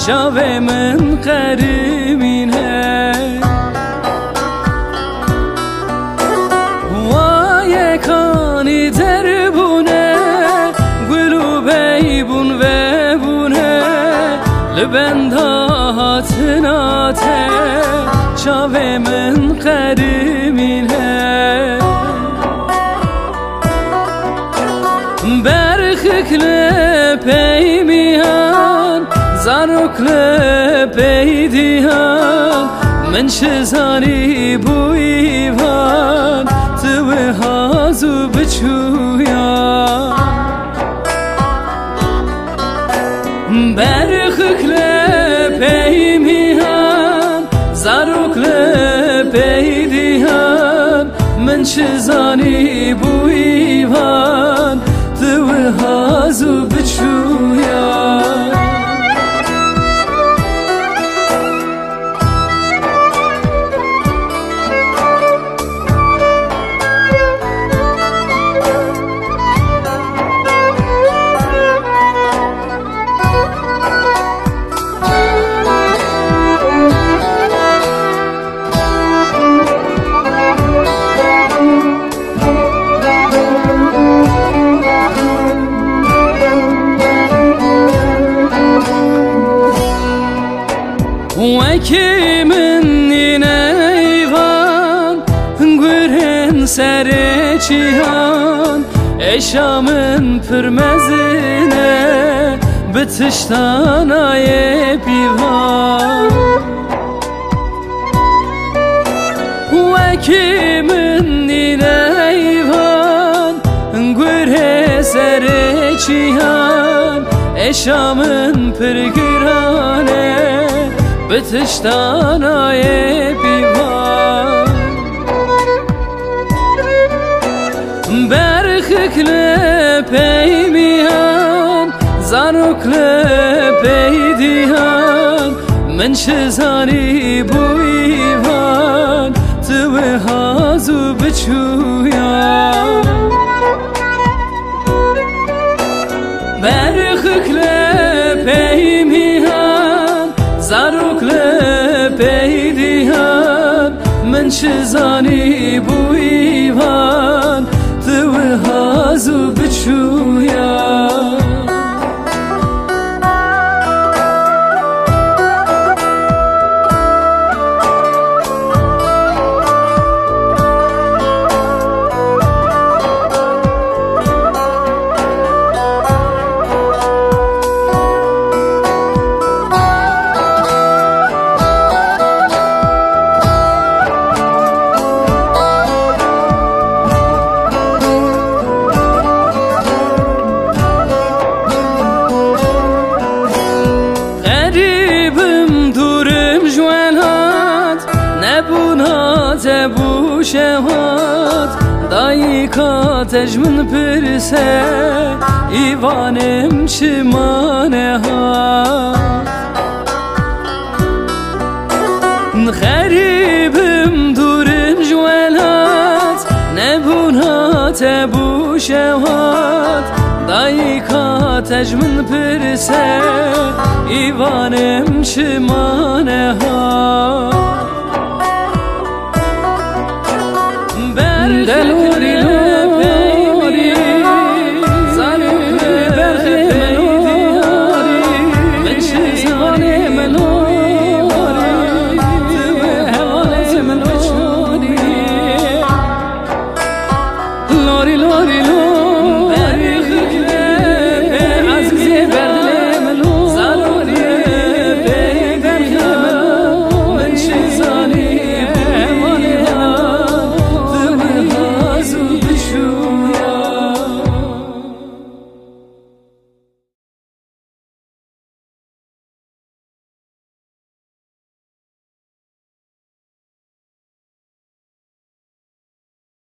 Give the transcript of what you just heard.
چاو من قریبینه وای کانی دربونه گلو بیبون و بونه لبنده هاتناته چاو من قریبینه برخکل پیمیان زاروکل پیدیان من شزانی بویوان تو هازو بچویان برخکل پیمیان زاروکل پیدیان من شزانی بویوان تو هازو بچویان وکی من نیوان گرهن سر چیان اشامن پرمزنه بتشتانای پیوان وکی من نیوان گره سر چیان اشامن پرگرانه بتشتانای پیوان برخکل پیمیان زاروکل پیدیان من شزانی بویوان تو هازو بچویان برخکل پیمیان زاروکل پیدیان من شزانی بویوان تو هازو بچویان تبو شهات دایکاتش من پرسه ایوانم شمانه ها خریبم دورم جوالات نبونا تبو شهات دایکاتش من پرسه ایوانم شمانه ها دلوری لوری زاروکل پیدیان من شزانی منوری تو هواز منوری لوری لوری لوری